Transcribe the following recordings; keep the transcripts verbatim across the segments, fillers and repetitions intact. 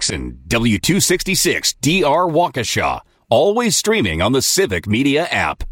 Jackson, W two sixty-six D R Waukesha. Always streaming on the Civic Media app.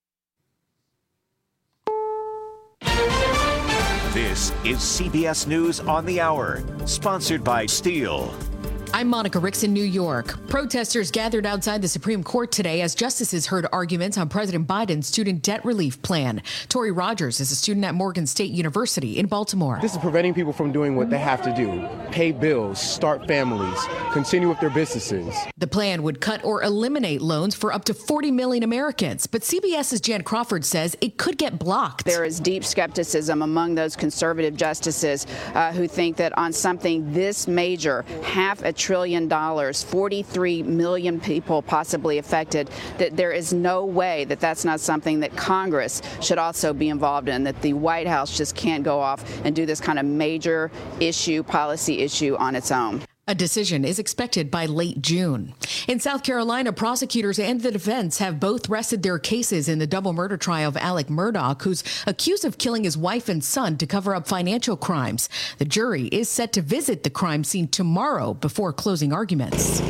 This is C B S News on the Hour, sponsored by Steel. I'm Monica Ricks in New York. Protesters gathered outside the Supreme Court today as justices heard arguments on President Biden's student debt relief plan. Tori Rogers is a student at Morgan State University in Baltimore. This is preventing people from doing what they have to do: pay bills, start families, continue with their businesses. The plan would cut or eliminate loans for up to forty million Americans. But CBS's Jan Crawford says it could get blocked. There is deep skepticism among those conservative justices uh, who think that on something this major, half a trillion dollars, forty-three million people possibly affected, that there is no way that that's not something that Congress should also be involved in, that the White House just can't go off and do this kind of major issue, policy issue on its own. A decision is expected by late June. In South Carolina, prosecutors and the defense have both rested their cases in the double murder trial of Alec Murdaugh, who's accused of killing his wife and son to cover up financial crimes. The jury is set to visit the crime scene tomorrow before closing arguments.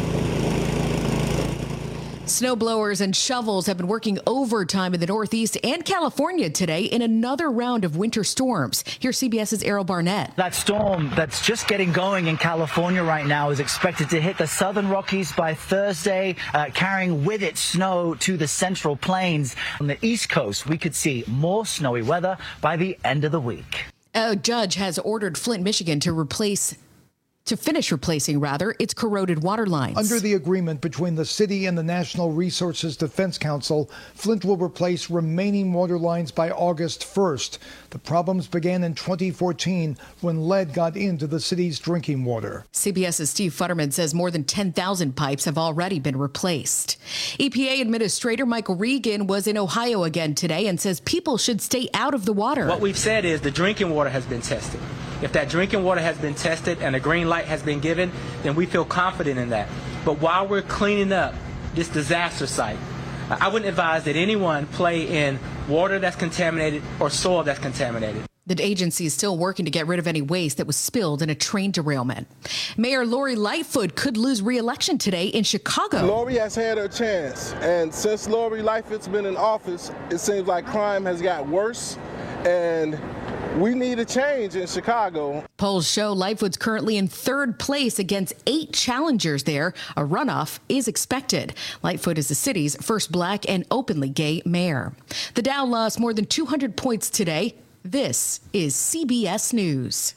Snowblowers and shovels have been working overtime in the Northeast and California today in another round of winter storms. Here's CBS's Errol Barnett. That storm that's just getting going in California right now is expected to hit the southern Rockies by Thursday, uh, carrying with it snow to the central plains. On the East Coast, we could see more snowy weather by the end of the week. A judge has ordered Flint, Michigan to replace to finish replacing, rather, its corroded water lines. Under the agreement between the city and the National Resources Defense Council, Flint will replace remaining water lines by August first. The problems began in twenty fourteen when lead got into the city's drinking water. CBS's Steve Futterman says more than ten thousand pipes have already been replaced. E P A Administrator Michael Regan was in Ohio again today and says people should stay out of the water. What we've said is the drinking water has been tested. If that drinking water has been tested and a green light has been given, then we feel confident in that. But while we're cleaning up this disaster site, I wouldn't advise that anyone play in water that's contaminated or soil that's contaminated. The agency is still working to get rid of any waste that was spilled in a train derailment. Mayor Lori Lightfoot could lose re-election today in Chicago. Lori has had her chance, and since Lori Lightfoot's been in office, it seems like crime has got worse, and we need a change in Chicago. Polls show Lightfoot's currently in third place against eight challengers there. A runoff is expected. Lightfoot is the city's first black and openly gay mayor. The Dow lost more than two hundred points today. This is C B S News.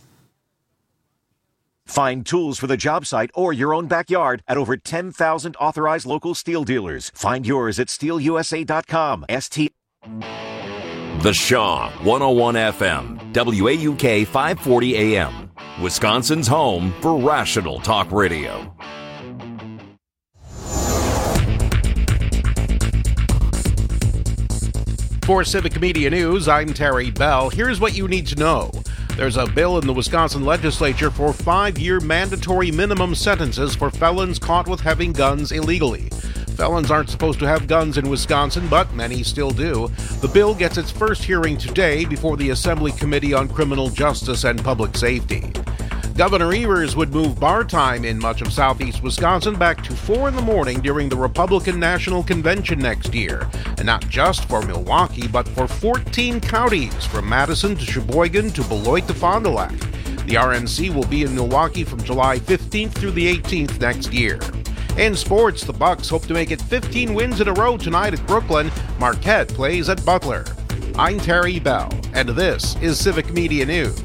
Find tools for the job site or your own backyard at over ten thousand authorized local steel dealers. Find yours at steel u s a dot com. S T The Shaw, one oh one F M, W A U K five forty A M, Wisconsin's home for rational talk radio. For Civic Media News, I'm Terry Bell. Here's what you need to know. There's a bill in the Wisconsin legislature for five-year mandatory minimum sentences for felons caught with having guns illegally. Felons aren't supposed to have guns in Wisconsin, but many still do. The bill gets its first hearing today before the Assembly Committee on Criminal Justice and Public Safety. Governor Evers would move bar time in much of southeast Wisconsin back to four in the morning during the Republican National Convention next year. And not just for Milwaukee, but for fourteen counties, from Madison to Sheboygan to Beloit to Fond du Lac. The R N C will be in Milwaukee from July fifteenth through the eighteenth next year. In sports, the Bucks hope to make it fifteen wins in a row tonight at Brooklyn. Marquette plays at Butler. I'm Terry Bell, and this is Civic Media News.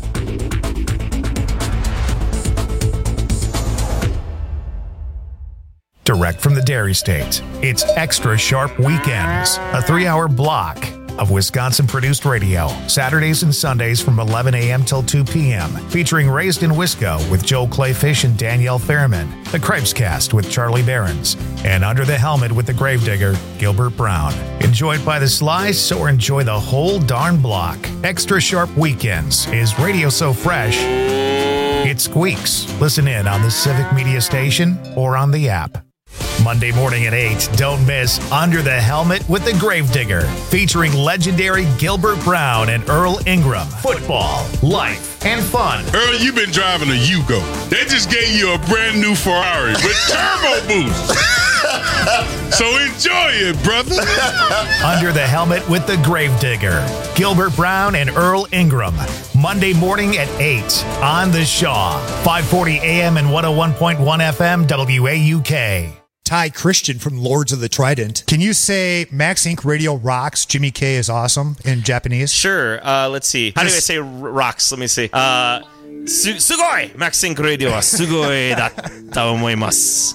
Direct from the Dairy State, it's Extra Sharp Weekends, a three-hour block of Wisconsin-produced radio, Saturdays and Sundays from eleven a.m. till two p.m., featuring Raised in Wisco with Joe Clayfish and Danielle Fairman, The Cripescast with Charlie Behrens, and Under the Helmet with the Gravedigger, Gilbert Brown. Enjoyed by the slice or enjoy the whole darn block. Extra Sharp Weekends is radio so fresh, it squeaks. Listen in on the Civic Media Station or on the app. Monday morning at eight, don't miss Under the Helmet with the Gravedigger, featuring legendary Gilbert Brown and Earl Ingram. Football, life, and fun. Earl, you've been driving a Yugo. They just gave you a brand new Ferrari with turbo boost. So enjoy it, brother. Under the Helmet with the Gravedigger. Gilbert Brown and Earl Ingram. Monday morning at eight on The Shaw. five forty A M and one oh one point one F M W A U K. Ty Christian from Lords of the Trident. Can you say Max Incorporated Radio rocks, Jimmy K is awesome in Japanese? Sure. Uh, let's see. How do I say r- rocks? Let me see. Uh, su- sugoi! Max Incorporated Radio wa sugoi datta omoimasu.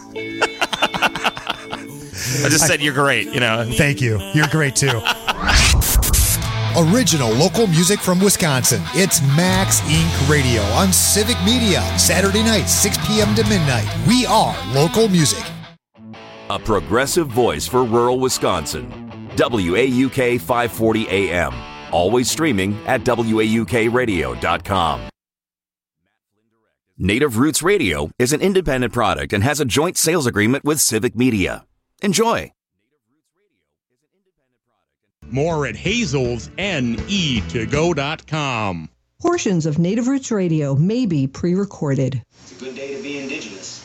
I just said you're great, you know. Thank you. You're great, too. Original local music from Wisconsin. It's Max Incorporated Radio on Civic Media. Saturday night, six p.m. to midnight. We are local music. A progressive voice for rural Wisconsin. W A U K five forty A M. Always streaming at W A U K radio dot com. Native Roots Radio is an independent product and has a joint sales agreement with Civic Media. Enjoy. More at Hazel's N E to go dot com. Portions of Native Roots Radio may be pre-recorded. It's a good day to be indigenous.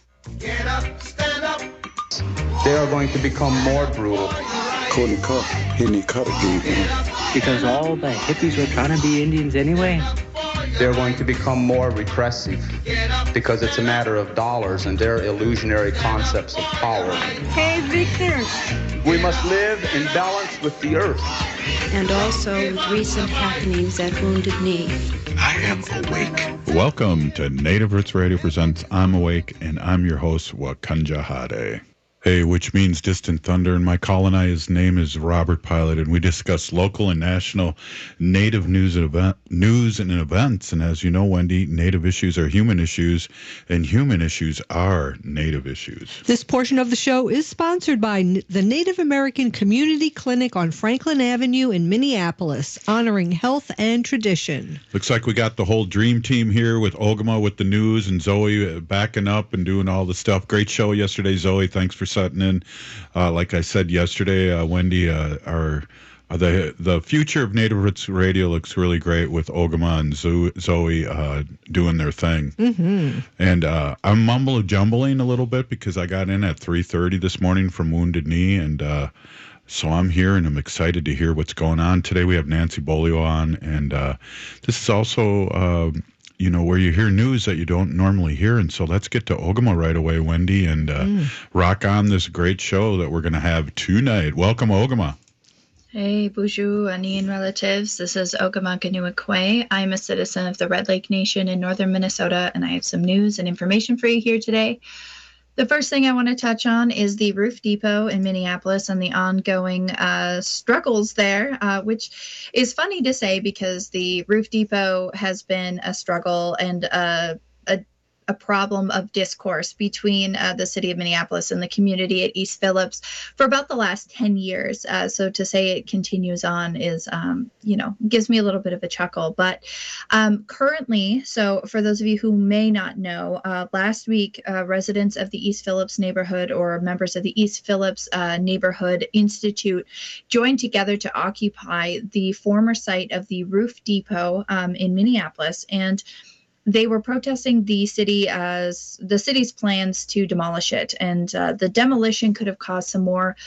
Get up, stand up. They are going to become more brutal. Couldn't cut, hitting cut again. Because all the hippies were trying to be Indians anyway. They're going to become more repressive because it's a matter of dollars and their illusionary concepts of power. Hey, Victor. We must live in balance with the earth. And also with recent happenings at Wounded Knee. I am awake. Welcome to Native Roots Radio presents I'm Awake, and I'm your host, Wakanja Hade. Hey, which means Distant Thunder, and my colonized name is Robert Pilot, and we discuss local and national Native news and event, news and events. And as you know, Wendy, Native issues are human issues, and human issues are Native issues. This portion of the show is sponsored by the Native American Community Clinic on Franklin Avenue in Minneapolis, honoring health and tradition. Looks like we got the whole dream team here with Ogama with the news and Zoe backing up and doing all the stuff. Great show yesterday, Zoe. Thanks for setting in. Uh, like I said yesterday, uh, Wendy, uh, our uh, the the future of Native Roots Radio looks really great with Ogama and Zo- Zoe uh, doing their thing. Mm-hmm. And uh, I'm mumble jumbling a little bit because I got in at three thirty this morning from Wounded Knee, and uh, so I'm here and I'm excited to hear what's going on. Today we have Nancy Bolio on, and uh, this is also uh, you know, where you hear news that you don't normally hear. And so let's get to Ogama right away, Wendy, and uh, mm. rock on this great show that we're going to have tonight. Welcome, Ogama. Hey, Buju, Anian relatives. This is Ogama Ganuakwe. I'm a citizen of the Red Lake Nation in northern Minnesota, and I have some news and information for you here today. The first thing I want to touch on is the Roof Depot in Minneapolis and the ongoing uh, struggles there, uh, which is funny to say because the Roof Depot has been a struggle and uh, a a problem of discourse between uh, the city of Minneapolis and the community at East Phillips for about the last ten years. Uh, so to say it continues on is, um, you know, gives me a little bit of a chuckle. But um, currently, so for those of you who may not know, uh, last week, uh, residents of the East Phillips neighborhood or members of the East Phillips uh, Neighborhood Institute joined together to occupy the former site of the Roof Depot um, in Minneapolis. And they were protesting the city as the city's plans to demolish it. And uh, the demolition could have caused some more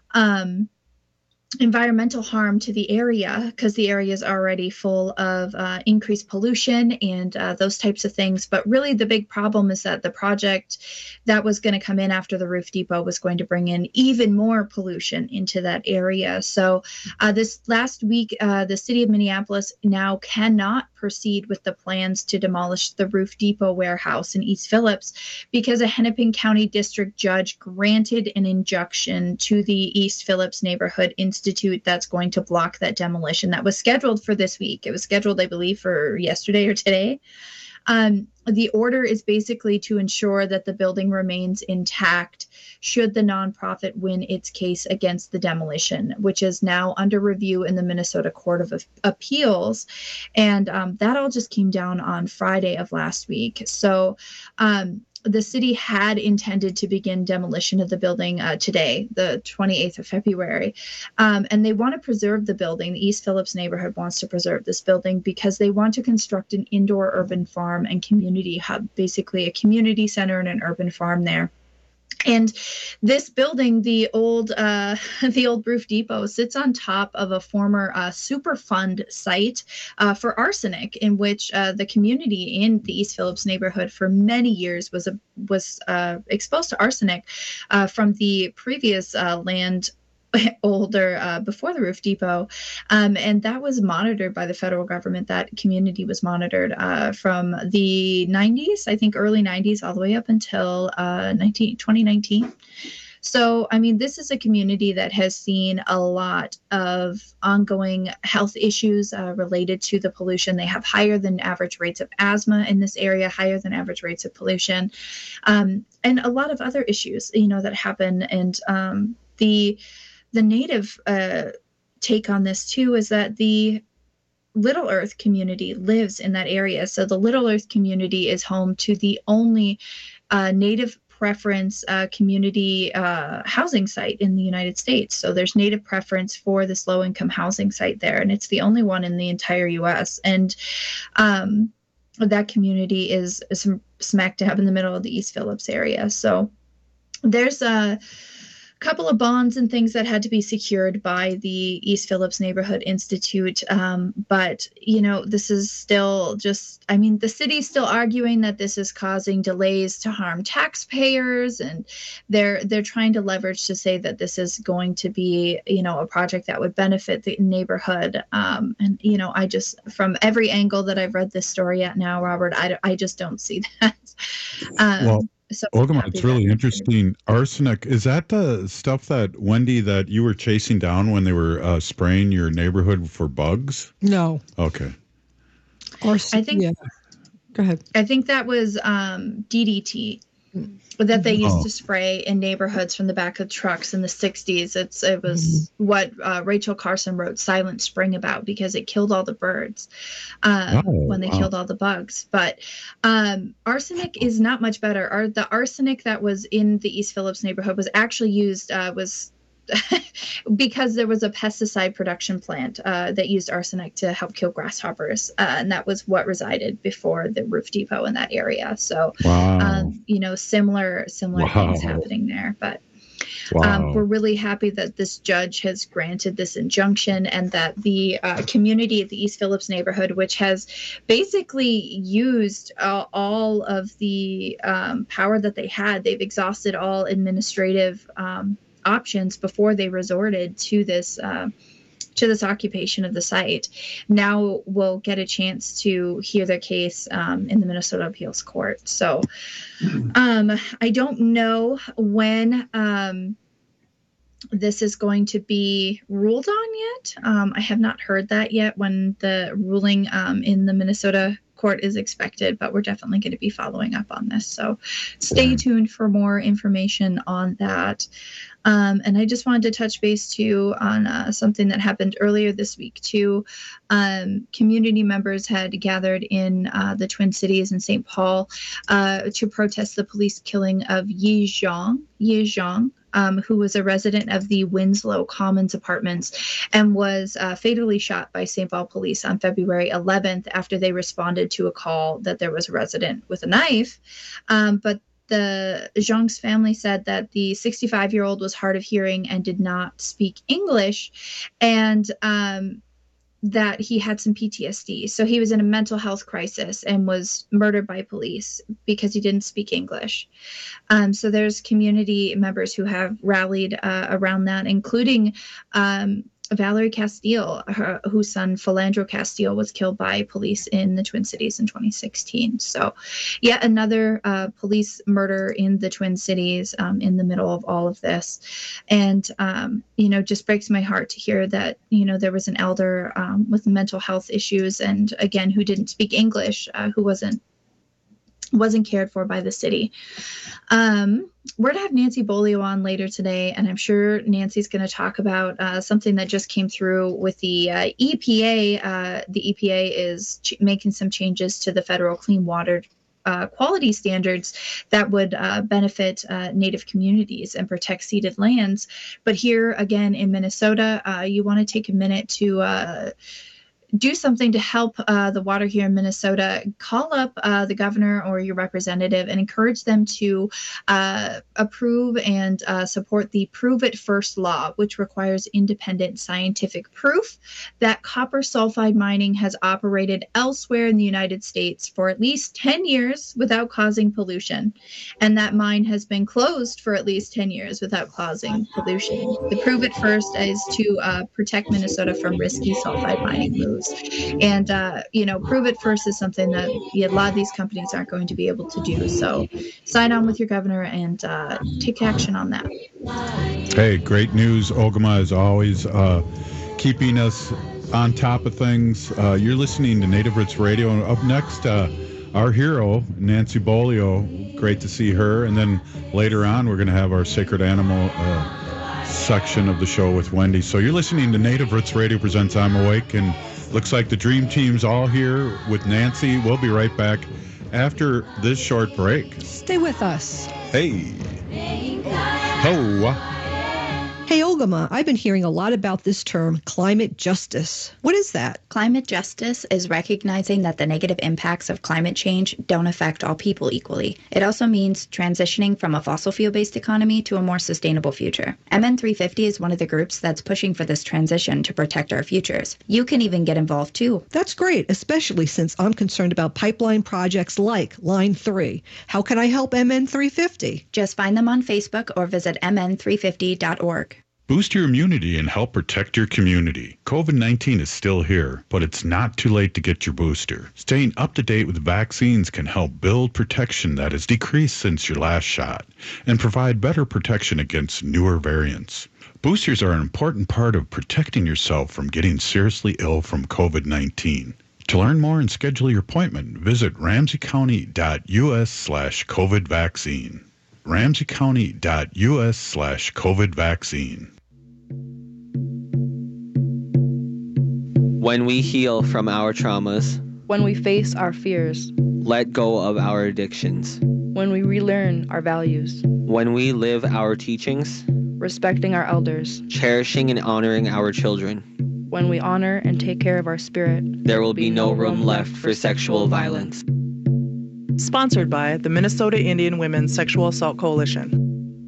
um, environmental harm to the area because the area is already full of uh, increased pollution and uh, those types of things. But really the big problem is that the project that was going to come in after the Roof Depot was going to bring in even more pollution into that area. So uh, this last week, uh, the city of Minneapolis now cannot proceed with the plans to demolish the Roof Depot warehouse in East Phillips because a Hennepin County District Judge granted an injunction to the East Phillips Neighborhood Institute that's going to block that demolition that was scheduled for this week. It was scheduled, I believe, for yesterday or today. Um, the order is basically to ensure that the building remains intact should the nonprofit win its case against the demolition, which is now under review in the Minnesota Court of Appeals. And um, that all just came down on Friday of last week. So um, the city had intended to begin demolition of the building uh, today, the twenty-eighth of February. Um, and they want to preserve the building. The East Phillips neighborhood wants to preserve this building because they want to construct an indoor urban farm and community hub, basically a community center and an urban farm there. And this building, the old uh, the old Roof Depot, sits on top of a former uh, Superfund site uh, for arsenic, in which uh, the community in the East Phillips neighborhood for many years was a, was uh, exposed to arsenic uh, from the previous uh, land older uh, before the Roof Depot, um, and that was monitored by the federal government. That community was monitored uh, from the nineties, I think early nineties, all the way up until uh, twenty nineteen. So, I mean, this is a community that has seen a lot of ongoing health issues uh, related to the pollution. They have higher than average rates of asthma in this area, higher than average rates of pollution, um, and a lot of other issues, you know, that happen. And um, the The native uh, take on this, too, is that the Little Earth community lives in that area. So the Little Earth community is home to the only uh, native preference uh, community uh, housing site in the United States. So there's native preference for this low-income housing site there, and it's the only one in the entire U S. And um, that community is, is smack dab in the middle of the East Phillips area. So there's a couple of bonds and things that had to be secured by the East Phillips Neighborhood Institute. Um, but, you know, this is still just, I mean, the city's still arguing that this is causing delays to harm taxpayers. And they're they're trying to leverage to say that this is going to be, you know, a project that would benefit the neighborhood. Um, and, you know, I just, from every angle that I've read this story at now, Robert, I, I just don't see that. Um, well, So Ogama, it's really interesting. Arsenic, is that the stuff that, Wendy, that you were chasing down when they were uh, spraying your neighborhood for bugs? No. Okay. Arsenic, I think, yeah. Go ahead. I think that was um, D D T that they used Oh. to spray in neighborhoods from the back of trucks in the sixties. It's It was mm-hmm. what uh, Rachel Carson wrote Silent Spring about, because it killed all the birds um, Oh, when they wow. killed all the bugs. But um, arsenic is not much better. Our, the arsenic that was in the East Phillips neighborhood was actually used, uh, was because there was a pesticide production plant uh, that used arsenic to help kill grasshoppers. Uh, and that was what resided before the Roof Depot in that area. So, Wow. um, you know, similar, similar Wow. things happening there. But Wow. um, we're really happy that this judge has granted this injunction, and that the uh, community at the East Phillips neighborhood, which has basically used uh, all of the um, power that they had, they've exhausted all administrative um, options before they resorted to this uh, to this occupation of the site, now will get a chance to hear their case um, in the Minnesota Appeals Court. So um, I don't know when um, this is going to be ruled on yet. Um, I have not heard that yet, when the ruling um, in the Minnesota court is expected, but we're definitely going to be following up on this. So stay tuned for more information on that. Um, and I just wanted to touch base too on uh, something that happened earlier this week too. Um, community members had gathered in uh, the Twin Cities in Saint Paul uh, to protest the police killing of Yi Zhang, Yi Zhang, um, who was a resident of the Winslow Commons Apartments and was uh, fatally shot by Saint Paul police on February eleventh after they responded to a call that there was a resident with a knife. Um, but the Zhang's family said that the sixty-five-year-old was hard of hearing and did not speak English, and um, that he had some P T S D. So he was in a mental health crisis and was murdered by police because he didn't speak English. Um, so there's community members who have rallied uh, around that, including um, Valerie Castile, her, whose son Philandro Castile was killed by police in the Twin Cities in twenty sixteen. So yet another uh, police murder in the Twin Cities um, in the middle of all of this. And, um, you know, just breaks my heart to hear that, you know, there was an elder um, with mental health issues and, again, who didn't speak English, uh, who wasn't wasn't cared for by the city. Um, we're going to have Nancy Bolio on later today, and I'm sure Nancy's going to talk about uh, something that just came through with the uh, E P A. Uh, the E P A is ch- making some changes to the federal Clean Water uh, quality standards that would uh, benefit uh, Native communities and protect ceded lands. But here again in Minnesota, uh, you want to take a minute to uh, do something to help uh, the water here in Minnesota. Call up uh, the governor or your representative and encourage them to uh, approve and uh, support the Prove It First law, which requires independent scientific proof that copper sulfide mining has operated elsewhere in the United States for at least ten years without causing pollution, and that mine has been closed for at least ten years without causing pollution. The Prove It First is to uh, protect Minnesota from risky sulfide mining moves. And, uh, you know, Prove It First is something that a lot of these companies aren't going to be able to do. So sign on with your governor and uh, take action on that. Hey, great news. Ogama is always uh, keeping us on top of things. Uh, you're listening to Native Roots Radio. And up next, uh, our hero, Nancy Bolio. Great to see her. And then later on, we're going to have our Sacred Animal uh, section of the show with Wendy. So you're listening to Native Roots Radio presents I'm Awake, and looks like the Dream Team's all here with Nancy. We'll be right back after this short break. Stay with us. Hey. Ho. Hey, Ogama, I've been hearing a lot about this term, climate justice. What is that? Climate justice is recognizing that the negative impacts of climate change don't affect all people equally. It also means transitioning from a fossil fuel-based economy to a more sustainable future. M N three fifty is one of the groups that's pushing for this transition to protect our futures. You can even get involved too. That's great, especially since I'm concerned about pipeline projects like Line three. How can I help M N three fifty? Just find them on Facebook or visit m n three fifty dot org. Boost your immunity and help protect your community. COVID nineteen is still here, but it's not too late to get your booster. Staying up to date with vaccines can help build protection that has decreased since your last shot and provide better protection against newer variants. Boosters are an important part of protecting yourself from getting seriously ill from COVID nineteen. To learn more and schedule your appointment, visit ramseycounty.us slash COVID vaccine. ramseycounty.us slash COVID vaccine. When we heal from our traumas, when we face our fears, let go of our addictions, when we relearn our values, when we live our teachings, respecting our elders, cherishing and honoring our children, when we honor and take care of our spirit, there will be no room left for sexual violence. Sponsored by the Minnesota Indian Women's Sexual Assault Coalition.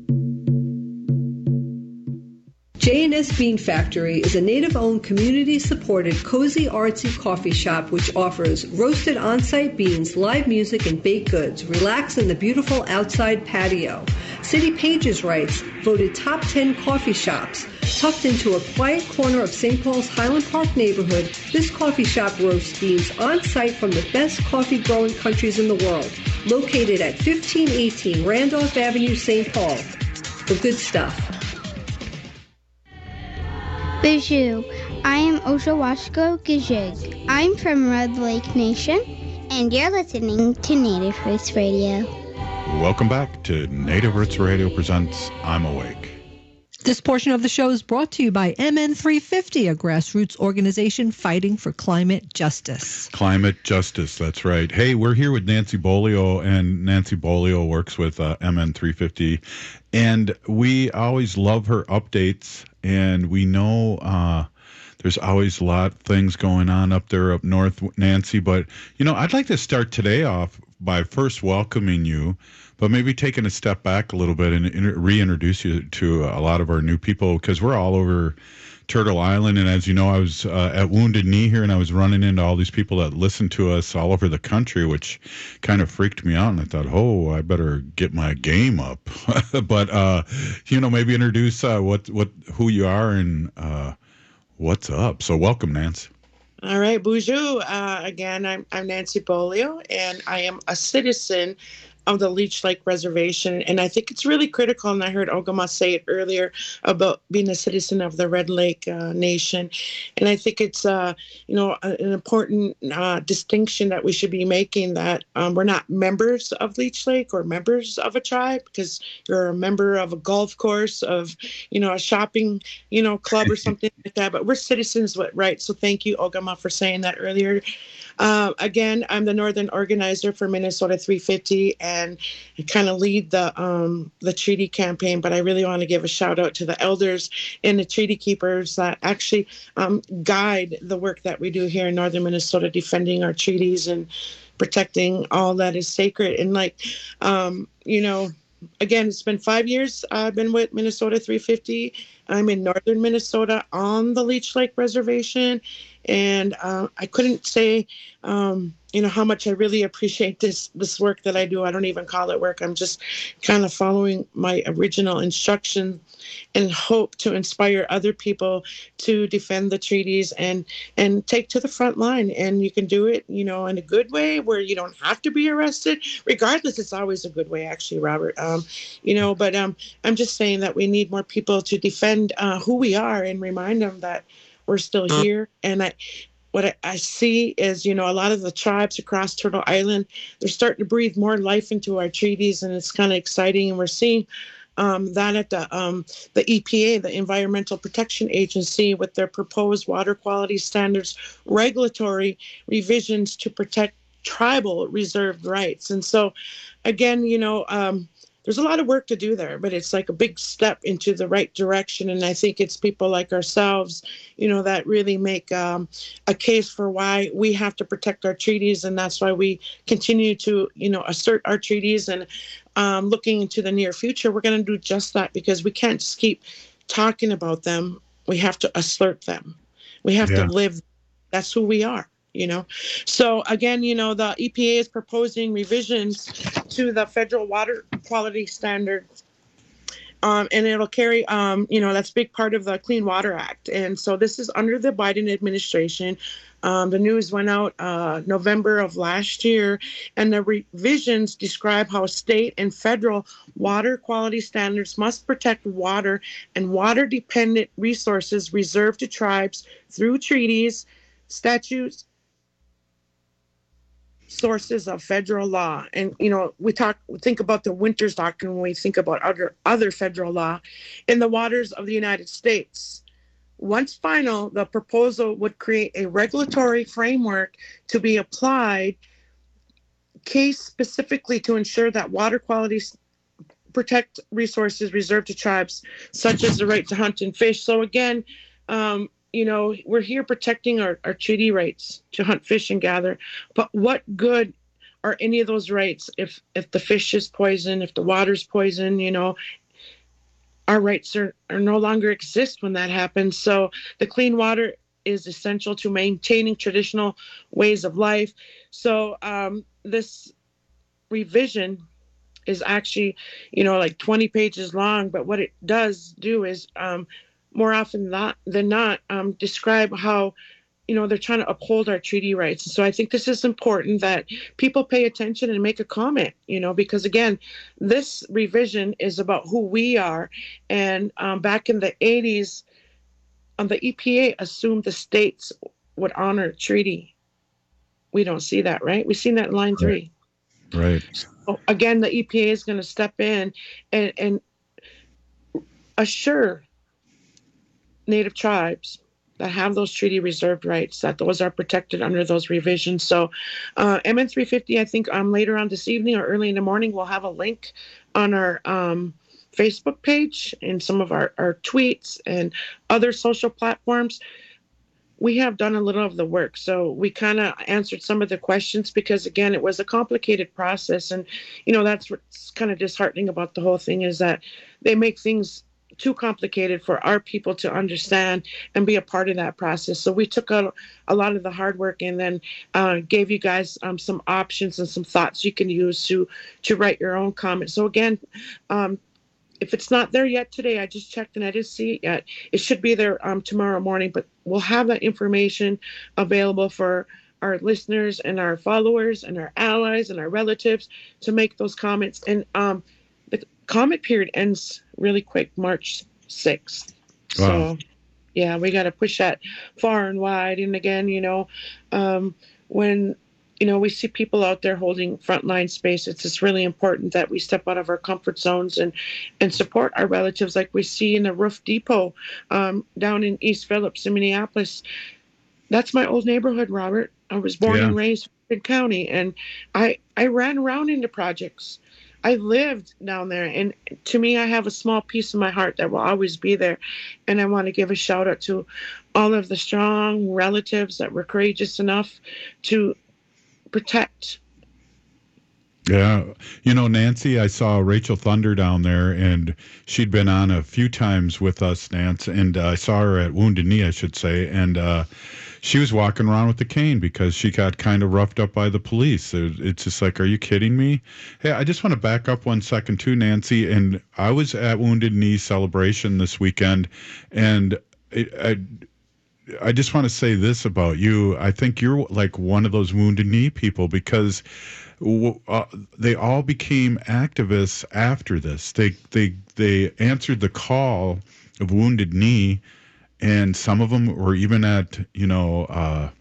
J and S Bean Factory is a Native-owned, community-supported, cozy, artsy coffee shop which offers roasted on-site beans, live music, and baked goods. Relax in the beautiful outside patio. City Pages writes, voted top ten coffee shops. Tucked into a quiet corner of Saint Paul's Highland Park neighborhood, this coffee shop roasts beans on-site from the best coffee-growing countries in the world. Located at fifteen eighteen Randolph Avenue, Saint Paul. The good stuff. Bonjour, I am Oshawashko Gijig. I'm from Red Lake Nation, and you're listening to Native Roots Radio. Welcome back to Native Roots Radio presents I'm Awake. This portion of the show is brought to you by M N three fifty, a grassroots organization fighting for climate justice. Climate justice, that's right. Hey, we're here with Nancy Bolio, and Nancy Bolio works with uh, M N three fifty, and we always love her updates, and we know uh, there's always a lot of things going on up there up north, Nancy, but, you know, I'd like to start today off by first welcoming you, but maybe taking a step back a little bit and reintroduce you to a lot of our new people, because we're all over Turtle Island. And as you know, I was uh, at Wounded Knee here, and I was running into all these people that listen to us all over the country, which kind of freaked me out. And I thought, oh, I better get my game up. But, uh, you know, maybe introduce uh, what, what, who you are and uh, what's up. So welcome, Nance. All right, bonjour. Uh, again, I'm, I'm Nancy Bolio, and I am a citizen of the Leech Lake Reservation. And I think it's really critical, and I heard Ogama say it earlier, about being a citizen of the Red Lake uh, Nation. And I think it's, uh, you know, an important uh, distinction that we should be making, that um, we're not members of Leech Lake or members of a tribe, because you're a member of a golf course, of, you know, a shopping, you know, club or something like that. But we're citizens with rights. So thank you, Ogama, for saying that earlier. Uh, again, I'm the Northern organizer for Minnesota three fifty, and I kind of lead the um, the treaty campaign. But I really want to give a shout out to the elders and the treaty keepers that actually um, guide the work that we do here in Northern Minnesota, defending our treaties and protecting all that is sacred. And like, um, you know, again, it's been five years I've been with Minnesota three fifty. I'm in Northern Minnesota on the Leech Lake Reservation. And uh, I couldn't say, um, you know, how much I really appreciate this this work that I do. I don't even call it work. I'm just kind of following my original instruction and hope to inspire other people to defend the treaties and and take to the front line. And you can do it, you know, in a good way where you don't have to be arrested. Regardless, it's always a good way, actually, Robert. Um, you know, but um, I'm just saying that we need more people to defend uh, who we are and remind them that we're still here. And I, what I, I see is, you know, a lot of the tribes across Turtle Island, they're starting to breathe more life into our treaties, and it's kind of exciting. And we're seeing um, that at the um, the E P A, the Environmental Protection Agency, with their proposed water quality standards, regulatory revisions to protect tribal reserved rights. And so, again, you know, um, there's a lot of work to do there, but it's like a big step into the right direction. And I think it's people like ourselves, you know, that really make um, a case for why we have to protect our treaties. And that's why we continue to, you know, assert our treaties. And um, looking into the near future, we're going to do just that, because we can't just keep talking about them. We have to assert them. We have Yeah. to live. That's who we are. You know, so again, you know, the E P A is proposing revisions to the federal water quality standards, um, and it'll carry, um, you know, that's a big part of the Clean Water Act. And so this is under the Biden administration. Um, the news went out uh, November of last year, and the revisions describe how state and federal water quality standards must protect water and water-dependent resources reserved to tribes through treaties, statutes, sources of federal law. And, you know, we talk, we think about the Winters Doctrine when we think about other, other federal law in the waters of the United States. Once final, the proposal would create a regulatory framework to be applied case specifically to ensure that water quality protect resources reserved to tribes, such as the right to hunt and fish. So again, um, you know, we're here protecting our, our treaty rights to hunt, fish, and gather. But what good are any of those rights if if the fish is poison, if the water's poison? You know, our rights are, are no longer exist when that happens. So the clean water is essential to maintaining traditional ways of life. So um, this revision is actually, you know, like twenty pages long. But what it does do is um, more often not, than not, um, describe how, you know, they're trying to uphold our treaty rights. So I think this is important that people pay attention and make a comment, you know, because again, this revision is about who we are. And um, back in the eighties, um, the E P A assumed the states would honor treaty. We don't see that, right? We've seen that in line three. Right. So again, the E P A is going to step in and, and assure Native tribes that have those treaty reserved rights, that those are protected under those revisions. So uh, M N three fifty, I think um, later on this evening or early in the morning, we'll have a link on our um, Facebook page and some of our, our tweets and other social platforms. We have done a little of the work. So we kind of answered some of the questions because, again, it was a complicated process. And, you know, that's what's kind of disheartening about the whole thing is that they make things too complicated for our people to understand and be a part of that process. So we took a, a lot of the hard work and then uh, gave you guys um, some options and some thoughts you can use to to write your own comments. So again, um, if it's not there yet today, I just checked and I didn't see it yet. It should be there um, tomorrow morning, but we'll have that information available for our listeners and our followers and our allies and our relatives to make those comments. And um, the comment period ends really quick, March sixth. Wow. So, yeah, we got to push that far and wide. And again, you know, um, when, you know, we see people out there holding frontline space, it's just really important that we step out of our comfort zones and, and support our relatives like we see in the Roof Depot um, down in East Phillips in Minneapolis. That's my old neighborhood, Robert. I was born Yeah. and raised in County, and I I ran around into projects. I lived down there, and to me, I have a small piece of my heart that will always be there. And I want to give a shout out to all of the strong relatives that were courageous enough to protect. Yeah. You know, Nancy, I saw Rachel Thunder down there, and she'd been on a few times with us, Nance, and uh, I saw her at Wounded Knee, I should say, and uh, she was walking around with a cane because she got kind of roughed up by the police. It, it's just like, are you kidding me? Hey, I just want to back up one second too, Nancy, and I was at Wounded Knee celebration this weekend, and it, I I just want to say this about you. I think you're like one of those Wounded Knee people because uh, they all became activists after this. They they they answered the call of Wounded Knee, and some of them were even at you know uh,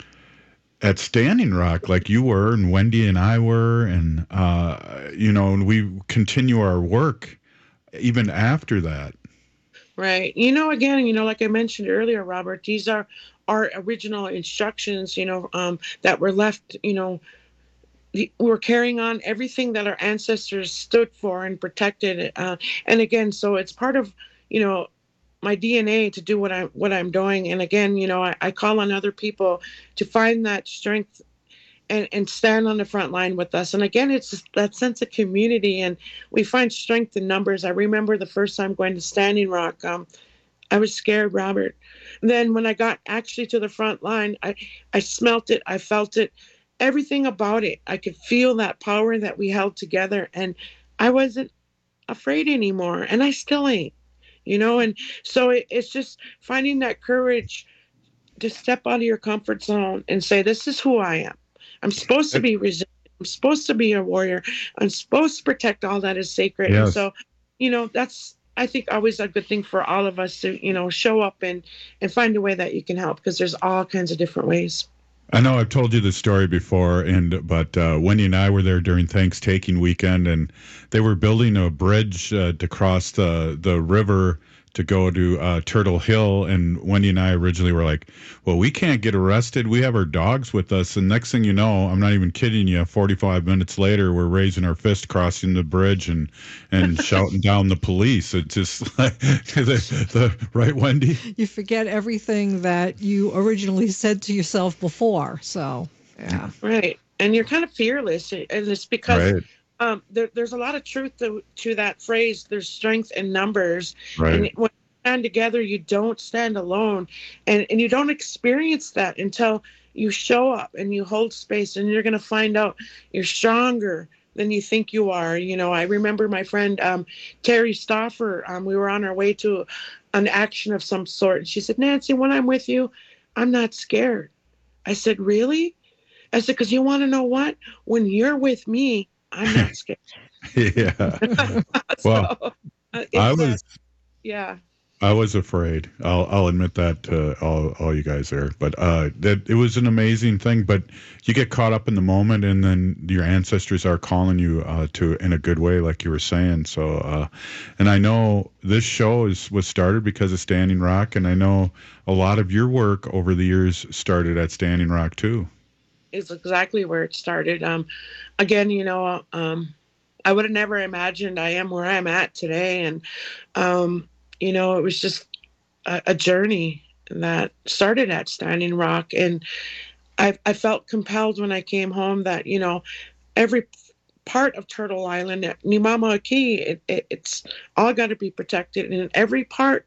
at Standing Rock, like you were, and Wendy and I were, and uh, you know, and we continue our work even after that. Right. You know, again, you know, like I mentioned earlier, Robert, these are our original instructions, you know, um, that were left, you know, the, we're carrying on everything that our ancestors stood for and protected. Uh, and again, so it's part of, you know, my D N A to do what I'm, what I'm doing. And again, you know, I, I call on other people to find that strength and, and stand on the front line with us. And again, it's just that sense of community, and we find strength in numbers. I remember the first time going to Standing Rock, um, I was scared, Robert. And then when I got actually to the front line, I, I smelt it, I felt it, everything about it. I could feel that power that we held together, and I wasn't afraid anymore, and I still ain't, you know? And so it, it's just finding that courage to step out of your comfort zone and say, this is who I am. I'm supposed to be resilient. I'm supposed to be a warrior. I'm supposed to protect all that is sacred. Yes. And so, you know, that's, I think, always a good thing for all of us to, you know, show up and, and find a way that you can help, because there's all kinds of different ways. I know I've told you the story before, and but uh, Wendy and I were there during Thanksgiving weekend, and they were building a bridge uh, to cross the, the river to go to uh, Turtle Hill, and Wendy and I originally were like, well, we can't get arrested. We have our dogs with us. And next thing you know, I'm not even kidding you, forty-five minutes later, we're raising our fist, crossing the bridge, and and shouting down the police. It's just like, the, the, right, Wendy? You forget everything that you originally said to yourself before. So, yeah. Right. And you're kind of fearless. And it's because... Right. Um, there, there's a lot of truth to, to that phrase. There's strength in numbers. Right. And when you stand together, you don't stand alone. And, and you don't experience that until you show up and you hold space, and you're going to find out you're stronger than you think you are. You know, I remember my friend um, Terry Stauffer, um, we were on our way to an action of some sort. And she said, Nancy, when I'm with you, I'm not scared. I said, really? I said, because you want to know what? When you're with me, I'm not scared. Yeah. so, Well, uh, I was, uh, yeah. I was afraid. I'll I'll admit that to all all you guys there. But uh, that it was an amazing thing. But you get caught up in the moment, and then your ancestors are calling you uh, to in a good way, like you were saying. So, uh, and I know this show is was started because of Standing Rock, and I know a lot of your work over the years started at Standing Rock too. Is exactly where it started. Um, again, you know, um, I would have never imagined I am where I'm at today. And, um, you know, it was just a, a journey that started at Standing Rock. And I, I felt compelled when I came home that, you know, every part of Turtle Island, at Nimamaki, it, it, it's all got to be protected. And in every part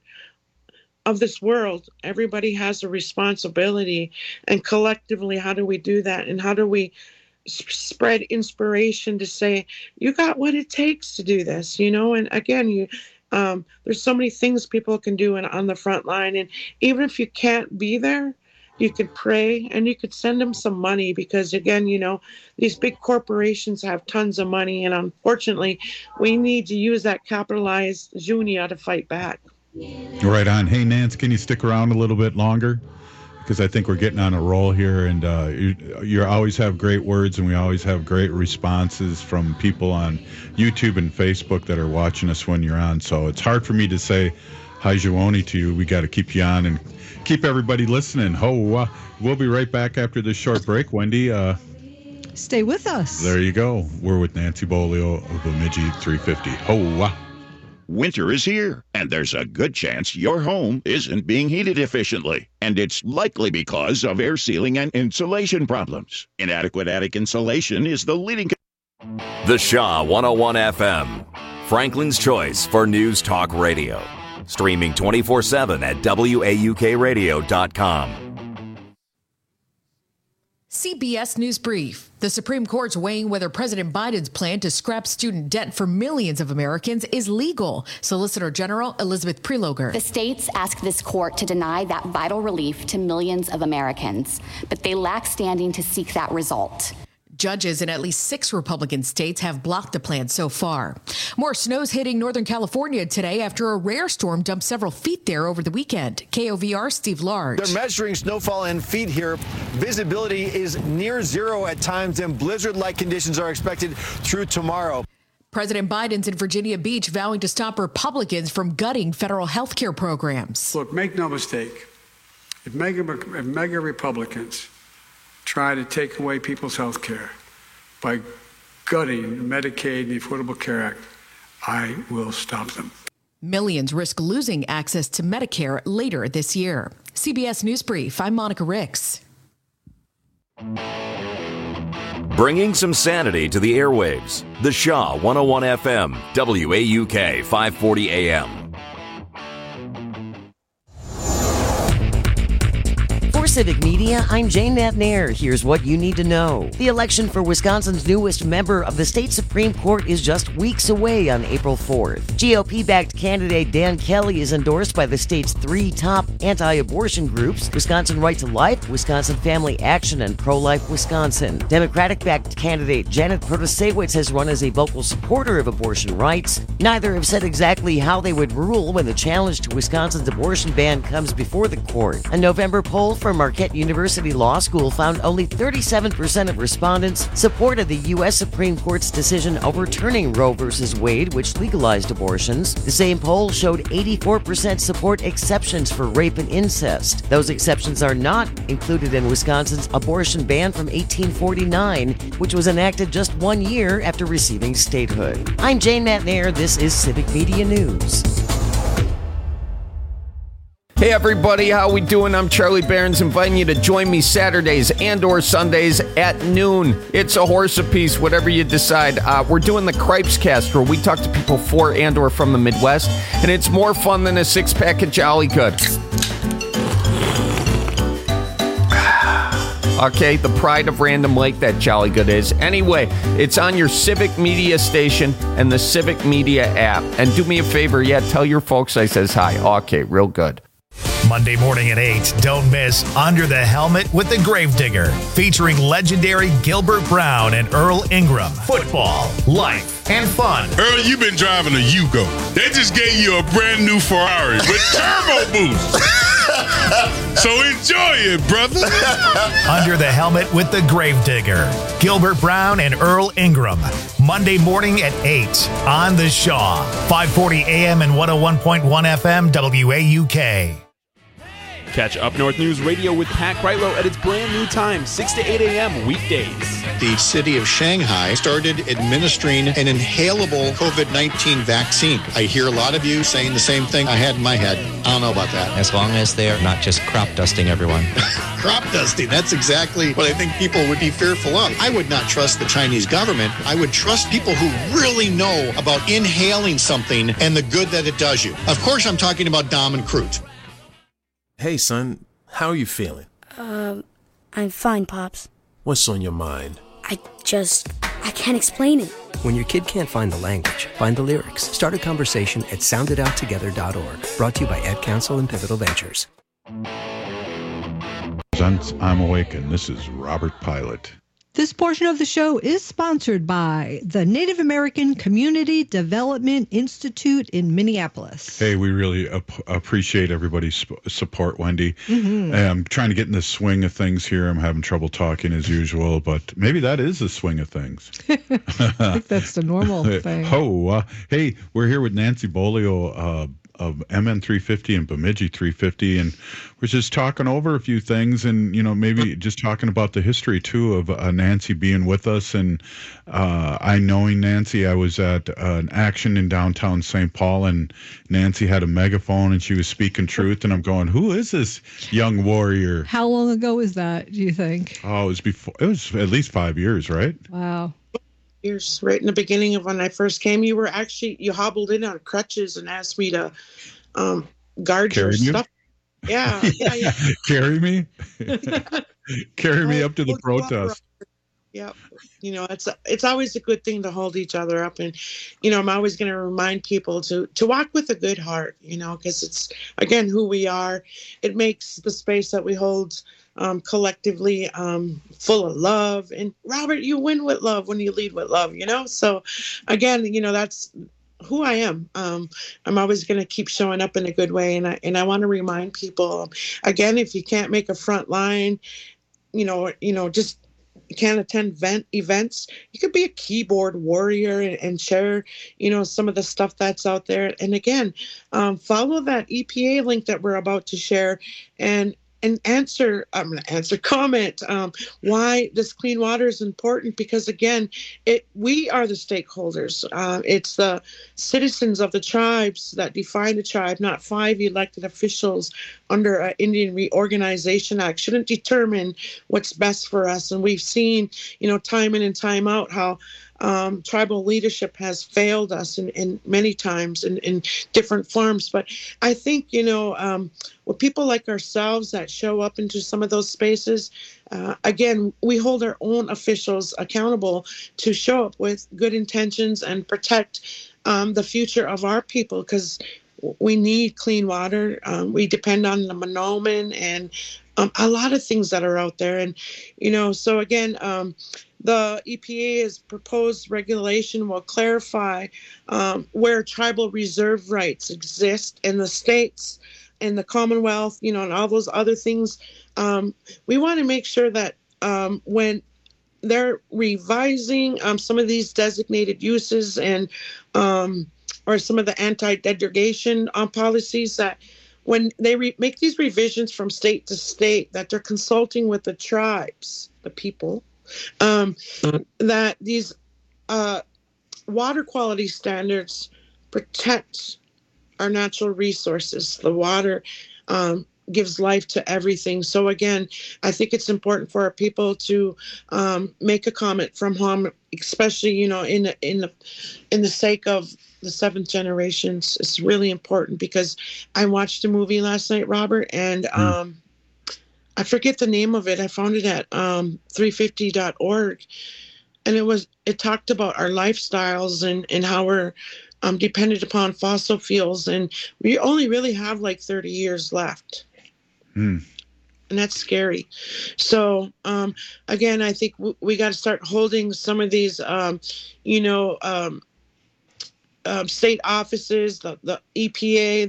of this world, everybody has a responsibility, and collectively, how do we do that? And how do we sp- spread inspiration to say, you got what it takes to do this, you know? And again, you, um, there's so many things people can do in, on the front line. And even if you can't be there, you could pray, and you could send them some money, because again, you know, these big corporations have tons of money. And unfortunately, we need to use that capitalized Junia to fight back. Right on. Hey, Nance, can you stick around a little bit longer? Because I think we're getting on a roll here, and uh, you, you always have great words, and we always have great responses from people on YouTube and Facebook that are watching us when you're on. So it's hard for me to say Haijuoni to you. We got to keep you on and keep everybody listening. Ho, uh, we'll be right back after this short break. Wendy, uh, stay with us. There you go. We're with Nancy Bolio of Bemidji three fifty. Ho, uh. Winter is here, and there's a good chance your home isn't being heated efficiently. And it's likely because of air sealing and insulation problems. Inadequate attic insulation is the leading... The Shaw one oh one F M, Franklin's choice for news talk radio. Streaming twenty-four seven at W A U K radio dot com. C B S News Brief. The Supreme Court's weighing whether President Biden's plan to scrap student debt for millions of Americans is legal. Solicitor General Elizabeth Prelogar. The states ask this court to deny that vital relief to millions of Americans, but they lack standing to seek that result. Judges in at least six Republican states have blocked the plan so far. More snow's hitting Northern California today after a rare storm dumped several feet there over the weekend. K O V R Steve Large. They're measuring snowfall in feet here. Visibility is near zero at times, and blizzard-like conditions are expected through tomorrow. President Biden's in Virginia Beach vowing to stop Republicans from gutting federal health care programs. Look, make no mistake. If mega, if mega Republicans try to take away people's health care by gutting Medicaid and the Affordable Care Act, I will stop them. Millions risk losing access to Medicare later this year. C B S News Brief, I'm Monica Ricks. Bringing some sanity to the airwaves. The Shaw one oh one F M, W A U K five forty A M. For Civic Media, I'm Jane Natnair. Here's what you need to know. The election for Wisconsin's newest member of the state Supreme Court is just weeks away on April fourth. G O P-backed candidate Dan Kelly is endorsed by the state's three top anti-abortion groups: Wisconsin Right to Life, Wisconsin Family Action, and Pro-Life Wisconsin. Democratic-backed candidate Janet Protasewicz has run as a vocal supporter of abortion rights. Neither have said exactly how they would rule when the challenge to Wisconsin's abortion ban comes before the court. A November poll from Marquette University Law School found only thirty-seven percent of respondents supported the U S Supreme Court's decision overturning Roe v. Wade, which legalized abortions. The same poll showed eighty-four percent support exceptions for rape and incest. Those exceptions are not included in Wisconsin's abortion ban from eighteen forty-nine, which was enacted just one year after receiving statehood. I'm Jane Natnair. This is Civic Media News. Hey everybody, how we doing? I'm Charlie Barons, inviting you to join me Saturdays and or Sundays at noon. It's a horse apiece, whatever you decide. Uh, we're doing the Cripes Cast, where we talk to people for and or from the Midwest, and it's more fun than a six-pack of Jolly Good. Okay, the pride of Random Lake, that Jolly Good is. Anyway, it's on your Civic Media station and the Civic Media app. And do me a favor, yeah, tell your folks I says hi. Okay, real good. Monday morning at eight, don't miss Under the Helmet with the Gravedigger, featuring legendary Gilbert Brown and Earl Ingram. Football, life, and fun. Earl, you've been driving a Yugo. They just gave you a brand new Ferrari with turbo boost. So enjoy it, brother. Under the Helmet with the Gravedigger, Gilbert Brown and Earl Ingram. Monday morning at eight on the Shaw, five forty A M and one oh one point one F M W A U K. Catch Up North News Radio with Pat Kreitlow at its brand new time, six to eight A M weekdays. The city of Shanghai started administering an inhalable COVID nineteen vaccine. I hear a lot of you saying the same thing I had in my head. I don't know about that. As long as they're not just crop dusting everyone. Crop dusting, that's exactly what I think people would be fearful of. I would not trust the Chinese government. I would trust people who really know about inhaling something and the good that it does you. Of course, I'm talking about Dom and Crute. Hey, son, how are you feeling? Um, I'm fine, Pops. What's on your mind? I just, I can't explain it. When your kid can't find the language, find the lyrics. Start a conversation at sound it out together dot org. Brought to you by Ed Council and Pivotal Ventures. I'm Awake, and this is Robert Pilot. This portion of the show is sponsored by the Native American Community Development Institute in Minneapolis. Hey, we really ap- appreciate everybody's sp- support, Wendy. Mm-hmm. I'm trying to get in the swing of things here. I'm having trouble talking as usual, but maybe that is the swing of things. I think that's the normal thing. Oh, uh, hey, we're here with Nancy Bolio, uh, of M N three fifty and Bemidji three fifty, and we're just talking over a few things, and you know maybe just talking about the history too of uh, Nancy being with us, and uh, I knowing Nancy, I was at uh, an action in downtown Saint Paul, and Nancy had a megaphone and she was speaking truth, and I'm going, who is this young warrior? How long ago was that, do you think? Oh, it was before. It was at least five years, right? Wow. Years, right in the beginning of when I first came, you were actually you hobbled in on crutches and asked me to um, guard Carry your you? stuff. Yeah, yeah, yeah. Carry me, carry me up to the Hold you up, protest. Yeah, you know, it's it's always a good thing to hold each other up, and you know, I'm always going to remind people to to walk with a good heart, you know, because it's again who we are. It makes the space that we hold um, collectively um, full of love. And Robert, you win with love when you lead with love, you know. So, again, you know, that's who I am. Um, I'm always going to keep showing up in a good way, and I and I want to remind people again, if you can't make a front line, you know, you know, just you can't attend event events, you could be a keyboard warrior and, and share, you know, some of the stuff that's out there. And again, um, follow that E P A link that we're about to share, and and answer, I'm going to answer, comment um, why this clean water is important, because again, it we are the stakeholders. Uh, it's the citizens of the tribes that define the tribe, not five elected officials under an Indian Reorganization Act shouldn't determine what's best for us. And we've seen, you know, time in and time out how Um, tribal leadership has failed us in, in many times in, in different forms. But I think, you know, um, with people like ourselves that show up into some of those spaces, uh, again, we hold our own officials accountable to show up with good intentions and protect um, the future of our people, because we need clean water. Um, we depend on the Monoman and um, a lot of things that are out there. And, you know, so again, um, the E P A's proposed regulation will clarify um, where tribal reserve rights exist in the states and the Commonwealth, you know, and all those other things. Um, we want to make sure that um, when they're revising um, some of these designated uses and um, or some of the anti-degradation um, policies, that when they re- make these revisions from state to state, that they're consulting with the tribes, the people, Um, that these uh, water quality standards protect our natural resources. The water um, gives life to everything. So again, I think it's important for our people to um, make a comment from home, especially, you know, in the, in the in the sake of the seventh generations. It's really important, because I watched a movie last night, Robert, and mm. um, I forget the name of it. I found it at um, three fifty dot org. And it was it talked about our lifestyles and, and how we're um, dependent upon fossil fuels. And we only really have like thirty years left. Mm. And that's scary. So, um, again, I think w- we got to start holding some of these, um, you know, um, um, state offices, the, the E P A,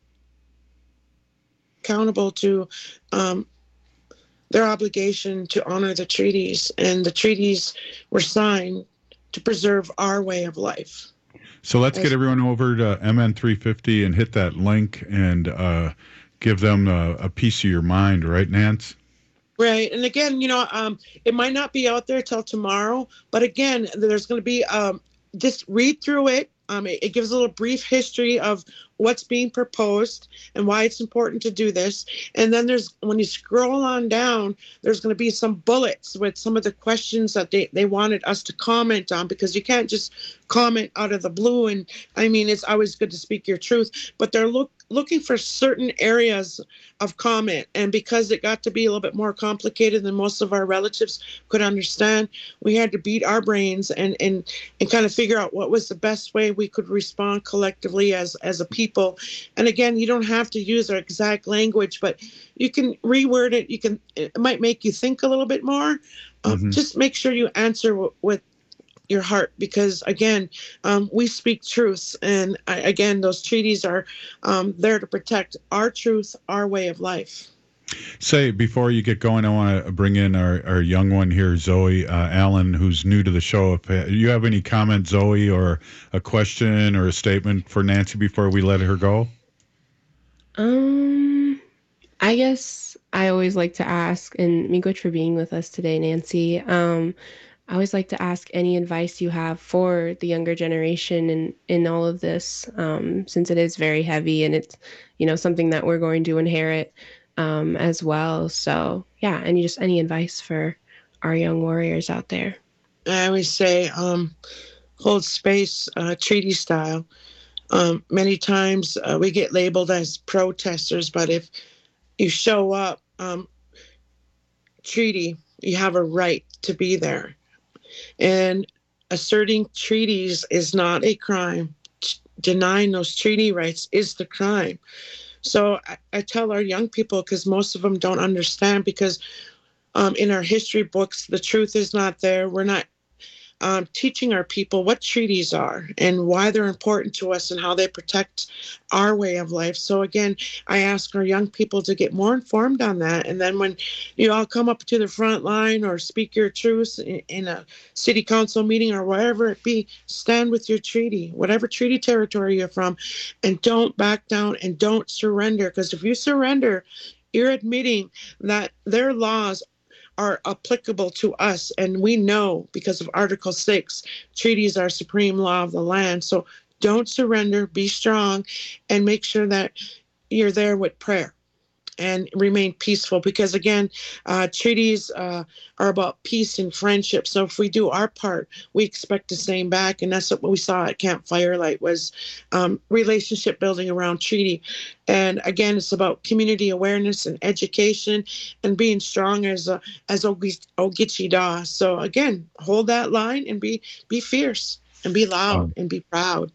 accountable to um, their obligation to honor the treaties, and the treaties were signed to preserve our way of life. So let's As, get everyone over to M N three fifty and hit that link and uh, give them a, a piece of your mind, right, Nance? Right. And again, you know, um, it might not be out there till tomorrow, but again, there's going to be, um, just read through it. Um, it, it gives a little brief history of what's being proposed and why it's important to do this. And then there's, when you scroll on down, there's going to be some bullets with some of the questions that they, they wanted us to comment on, because you can't just comment out of the blue. And I mean, it's always good to speak your truth, but they're look, looking for certain areas of comment. And because it got to be a little bit more complicated than most of our relatives could understand, we had to beat our brains and, and, and kind of figure out what was the best way we could respond collectively as, as a people. And again, you don't have to use our exact language, but you can reword it. You can, it might make you think a little bit more. Um, mm-hmm. Just make sure you answer w- with your heart, because again, um, we speak truths, and I, again, those treaties are um, there to protect our truth, our way of life. Say, before you get going, I want to bring in our, our young one here, Zoe uh, Allen, who's new to the show. If you have any comment, Zoe, or a question or a statement for Nancy before we let her go? Um, I guess I always like to ask, and miigwech for being with us today, Nancy. Um, I always like to ask any advice you have for the younger generation in, in all of this, um, since it is very heavy and it's, you know, something that we're going to inherit um, as well. So, yeah, and just any advice for our young warriors out there. I always say um, hold space, uh, treaty style. Um, many times uh, we get labeled as protesters, but if you show up, um, treaty, you have a right to be there. And asserting treaties is not a crime. Denying those treaty rights is the crime. So I, I tell our young people, because most of them don't understand, because um, in our history books, the truth is not there. We're not um, teaching our people what treaties are and why they're important to us and how they protect our way of life. So again, I ask our young people to get more informed on that. And then when you all come up to the front line or speak your truths in, in a city council meeting or wherever it be, stand with your treaty, whatever treaty territory you're from, and don't back down and don't surrender. Because if you surrender, you're admitting that their laws are applicable to us. And we know because of Article six, treaties are supreme law of the land. So don't surrender, be strong, and make sure that you're there with prayer and remain peaceful. Because again, uh, treaties uh, are about peace and friendship. So if we do our part, we expect the same back. And that's what we saw at Camp Firelight was um, relationship building around treaty. And again, it's about community awareness and education and being strong as a, as Ogichi-Da. So again, hold that line and be be fierce and be loud and be proud.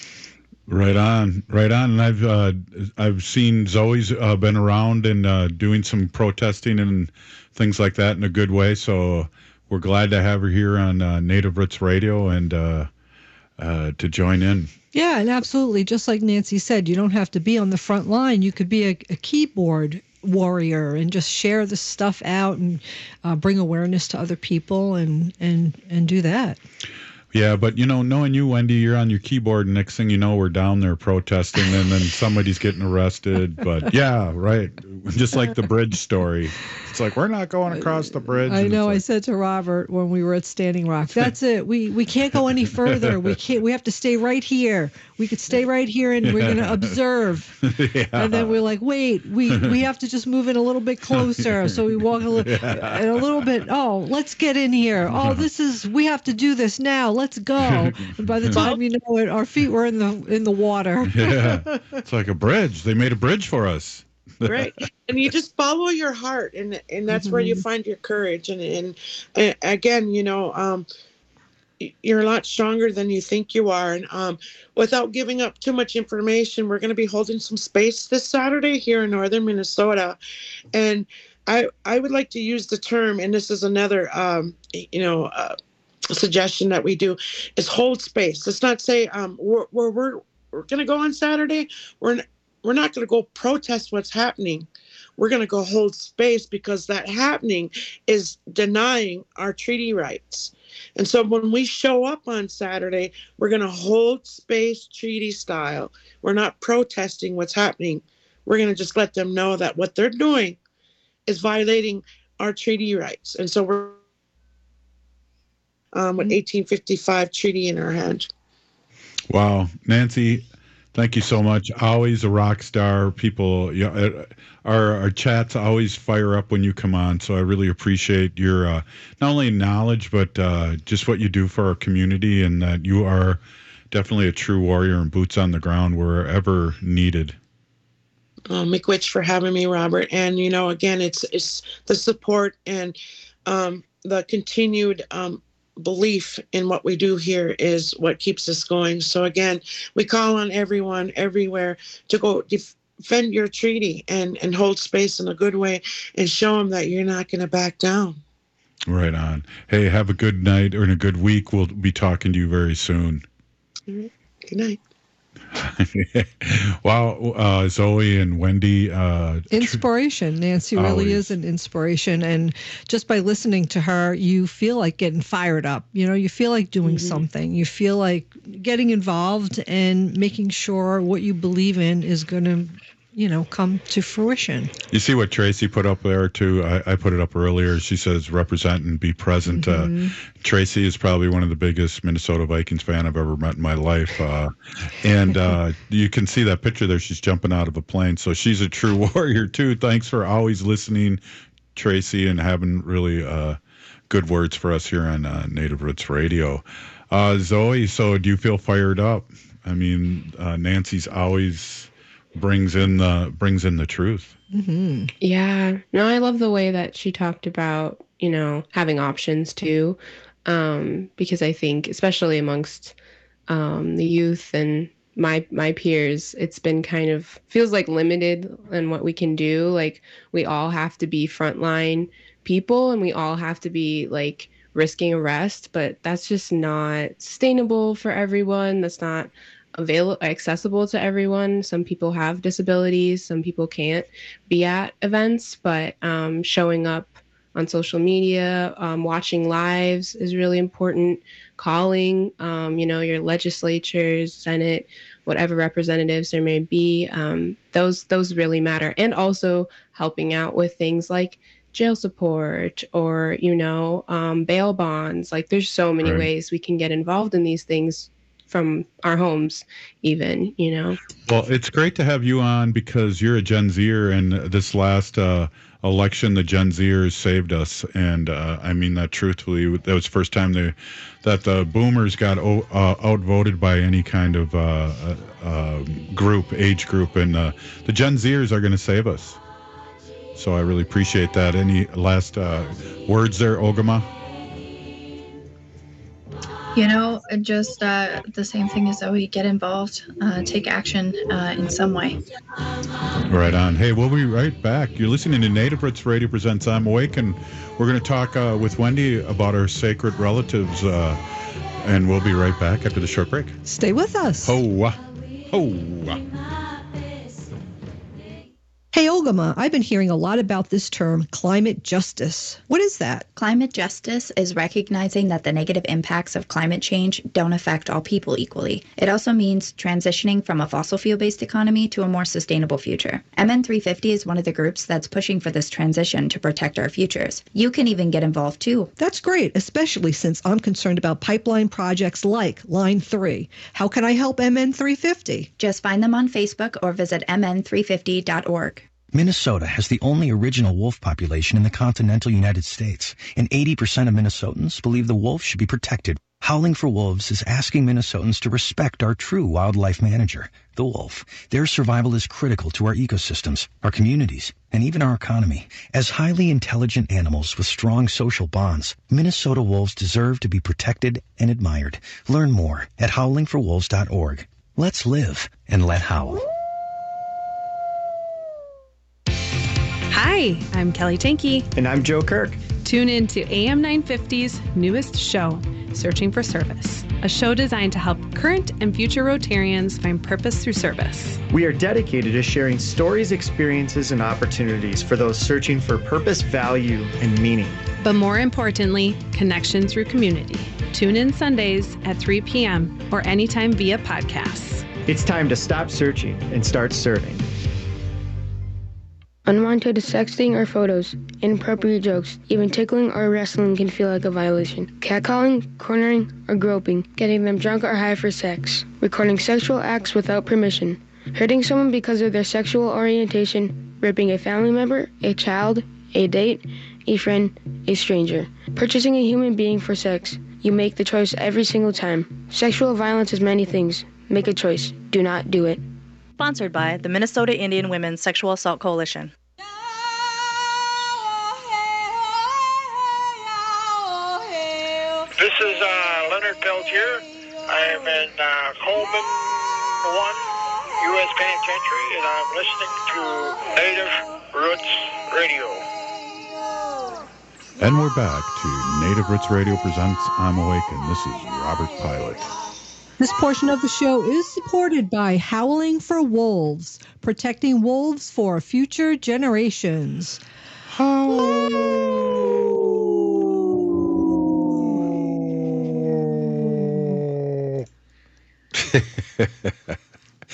Right on, right on. And I've uh, I've seen Zoe's uh, been around and uh, doing some protesting and things like that in a good way. So we're glad to have her here on uh, Native Roots Radio and uh, uh, to join in. Yeah, and absolutely. Just like Nancy said, you don't have to be on the front line. You could be a, a keyboard warrior and just share the stuff out and uh, bring awareness to other people and, and, and do that. Yeah, but, you know, knowing you, Wendy, you're on your keyboard, and next thing you know, we're down there protesting, and then somebody's getting arrested. But, yeah, right. Just like the bridge story. It's like, we're not going across the bridge. I know. Like, I said to Robert when we were at Standing Rock, that's it. We we can't go any further. We can't. We have to stay right here. We could stay right here, and we're going to observe. Yeah. And then we're like, wait, we, we have to just move in a little bit closer. So we walk a little, Yeah. and a little bit, oh, let's get in here. Oh, this is, we have to do this now. Let's go. And by the time you know it, our feet were in the in the water. Yeah, it's like a bridge. They made a bridge for us. Right. And you just follow your heart, and and that's mm-hmm. where you find your courage. And, and and again, you know, um, you're a lot stronger than you think you are. And um, without giving up too much information, we're going to be holding some space this Saturday here in northern Minnesota. And I I would like to use the term, and this is another, um, you know, uh, suggestion that we do, is hold space. Let's not say um, we're we're we're, we're going to go on Saturday. We're we're not going to go protest what's happening. We're going to go hold space, because that happening is denying our treaty rights. And so when we show up on Saturday, we're going to hold space treaty style. We're not protesting what's happening. We're going to just let them know that what they're doing is violating our treaty rights. And so we're um, with eighteen fifty-five treaty in our hand. Wow. Nancy, thank you so much. Always a rock star. People, you know, our, our chats always fire up when you come on. So I really appreciate your uh, not only knowledge, but uh, just what you do for our community, and that you are definitely a true warrior and boots on the ground wherever needed. Uh, miigwech for having me, Robert. And, you know, again, it's it's the support and um, the continued um, belief in what we do here is what keeps us going. So again, we call on everyone everywhere to go defend your treaty and, and hold space in a good way and show them that you're not going to back down. Right on. Hey, have a good night or a good week. We'll be talking to you very soon. Mm-hmm. Good night. Wow, uh, Zoe and Wendy. Uh, inspiration. Nancy really always. is an inspiration. And just by listening to her, you feel like getting fired up. You know, you feel like doing mm-hmm. something. You feel like getting involved and making sure what you believe in is going to you know, come to fruition. You see what Tracy put up there too? I, I put it up earlier. She says represent and be present. Mm-hmm. Uh, Tracy is probably one of the biggest Minnesota Vikings fan I've ever met in my life. Uh, and uh, you can see that picture there. She's jumping out of a plane. So she's a true warrior too. Thanks for always listening, Tracy, and having really uh, good words for us here on uh, Native Roots Radio. Uh, Zoe, so do you feel fired up? I mean, uh, Nancy's always brings in the brings in the truth. Mm-hmm. Yeah, no, I love the way that she talked about, you know, having options too, um, because I think, especially amongst um, the youth and my my peers, it's been kind of feels like limited in what we can do. Like we all have to be frontline people, and we all have to be like risking arrest, but that's just not sustainable for everyone. That's not available, accessible to everyone. Some people have disabilities, some people can't be at events, but um, showing up on social media, um, watching lives is really important. Calling, um, you know, your legislatures, Senate, whatever representatives there may be, um, those those really matter. And also helping out with things like jail support or, you know, um, bail bonds. Like there's so many right. ways we can get involved in these things from our homes even, you know. Well, it's great to have you on because you're a Gen Zer, and this last uh, election, the Gen Zers saved us. And uh, I mean that truthfully. That was the first time they, that the boomers got o- uh, outvoted by any kind of uh, uh, group, age group. And uh, the Gen Zers are going to save us. So I really appreciate that. Any last uh, words there, Ogama? You know, just uh, the same thing as Zoe, get involved, uh, take action uh, in some way. Right on. Hey, we'll be right back. You're listening to Native Roots Radio Presents I'm Awake, and we're going to talk uh, with Wendy about our sacred relatives, uh, and we'll be right back after the short break. Stay with us. Ho, ho. Hey, Ogama, I've been hearing a lot about this term, climate justice. What is that? Climate justice is recognizing that the negative impacts of climate change don't affect all people equally. It also means transitioning from a fossil fuel-based economy to a more sustainable future. M N three fifty is one of the groups that's pushing for this transition to protect our futures. You can even get involved too. That's great, especially since I'm concerned about pipeline projects like Line three. How can I help M N three fifty? Just find them on Facebook or visit M N three fifty dot org. Minnesota has the only original wolf population in the continental United States, and eighty percent of Minnesotans believe the wolf should be protected. Howling for Wolves is asking Minnesotans to respect our true wildlife manager, the wolf. Their survival is critical to our ecosystems, our communities, and even our economy. As highly intelligent animals with strong social bonds, Minnesota wolves deserve to be protected and admired. Learn more at howling for wolves dot org. Let's live and let howl. Hi, I'm Kelly Tanky. And I'm Joe Kirk. Tune in to A M nine fifty's newest show, Searching for Service, a show designed to help current and future Rotarians find purpose through service. We are dedicated to sharing stories, experiences, and opportunities for those searching for purpose, value, and meaning. But more importantly, connection through community. Tune in Sundays at three p.m. or anytime via podcasts. It's time to stop searching and start serving. Unwanted sexting or photos, inappropriate jokes, even tickling or wrestling can feel like a violation. Catcalling, cornering, or groping, getting them drunk or high for sex, recording sexual acts without permission, hurting someone because of their sexual orientation, raping a family member, a child, a date, a friend, a stranger, purchasing a human being for sex. You make the choice every single time. Sexual violence is many things. Make a choice. Do not do it. Sponsored by the Minnesota Indian Women's Sexual Assault Coalition. This is uh, Leonard Peltier. I am in uh, Coleman one U S Penitentiary, and I'm listening to Native Roots Radio. And we're back to Native Roots Radio presents I'm Awake, and this is Robert Pilot. This portion of the show is supported by Howling for Wolves, protecting wolves for future generations. Howl.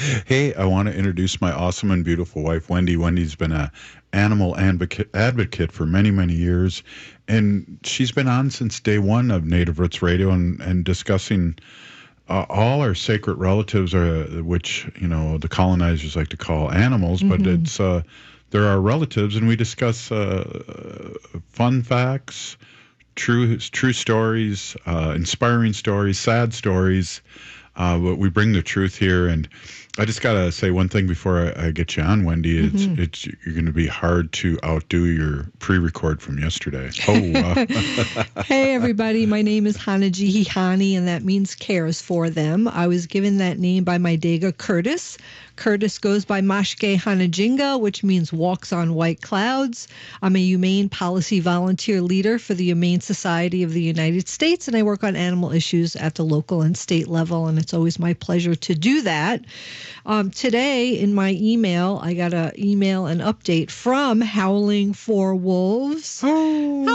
Hey, I want to introduce my awesome and beautiful wife, Wendy. Wendy's been a animal advocate, advocate for many, many years, and she's been on since day one of Native Roots Radio and, and discussing uh, all our sacred relatives, are, which, you know, the colonizers like to call animals, mm-hmm. but it's uh, they're our relatives, and we discuss uh, fun facts, true true stories, uh, inspiring stories, sad stories. Uh, but we bring the truth here, and I just gotta say one thing before I, I get you on, Wendy. It's mm-hmm. it's you're going to be hard to outdo your pre-record from yesterday. Oh, uh. Hey everybody, my name is Hanaji Hihani, and that means cares for them. I was given that name by my Dega Curtis. Curtis goes by Mashke Hanajinga, which means walks on white clouds. I'm a humane policy volunteer leader for the Humane Society of the United States, and I work on animal issues at the local and state level, and it's always my pleasure to do that. Um, today, in my email, I got an email, an update from Howling for Wolves. Oh.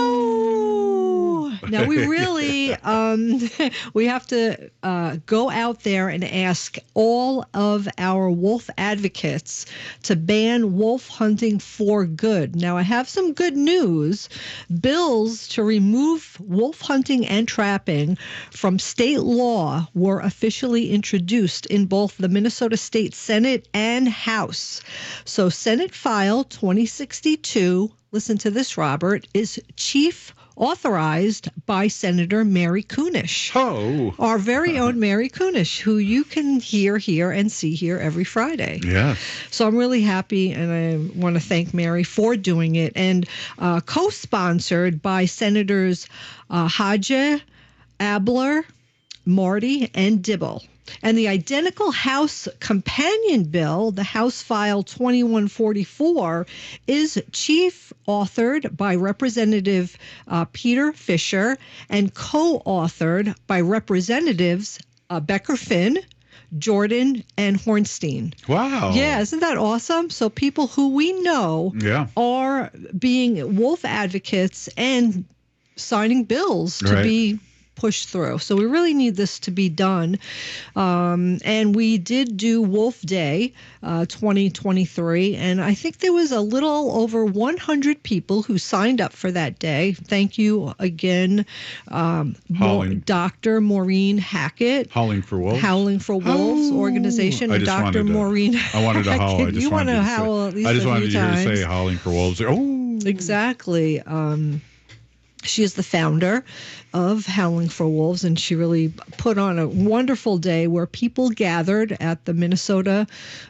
Oh. Now, we really, um, we have to uh, go out there and ask all of our wolf advocates to ban wolf hunting for good. Now, I have some good news. Bills to remove wolf hunting and trapping from state law were officially introduced in both the Minnesota State Senate and House. So Senate File twenty sixty-two, listen to this, Robert, is chief authorized by Senator Mary Kunesh. Oh. Our very own Mary Kunesh, who you can hear here and see here every Friday. Yeah. So I'm really happy, and I want to thank Mary for doing it. And uh, co-sponsored by Senators uh, Hodge, Abler, Marty, and Dibble. And the identical House companion bill, the House File twenty-one forty-four, is chief authored by Representative uh, Peter Fisher and co-authored by Representatives uh, Becker Finn, Jordan, and Hornstein. Wow. Yeah, isn't that awesome? So people who we know yeah. are being wolf advocates and signing bills to right. be pushed through. So we really need this to be done. Um, and we did do Wolf Day uh, twenty twenty-three, and I think there was a little over one hundred people who signed up for that day. Thank you again, um, Mo- Doctor Maureen Hackett. Howling for Wolves. Howling for Wolves oh. organization. I just Doctor wanted to, Maureen I wanted to howl. I just you wanted want to to howl say, at least I just a wanted few you times. to say Howling for Wolves. Oh. Exactly. Um, She is the founder of Howling for Wolves, and she really put on a wonderful day where people gathered at the Minnesota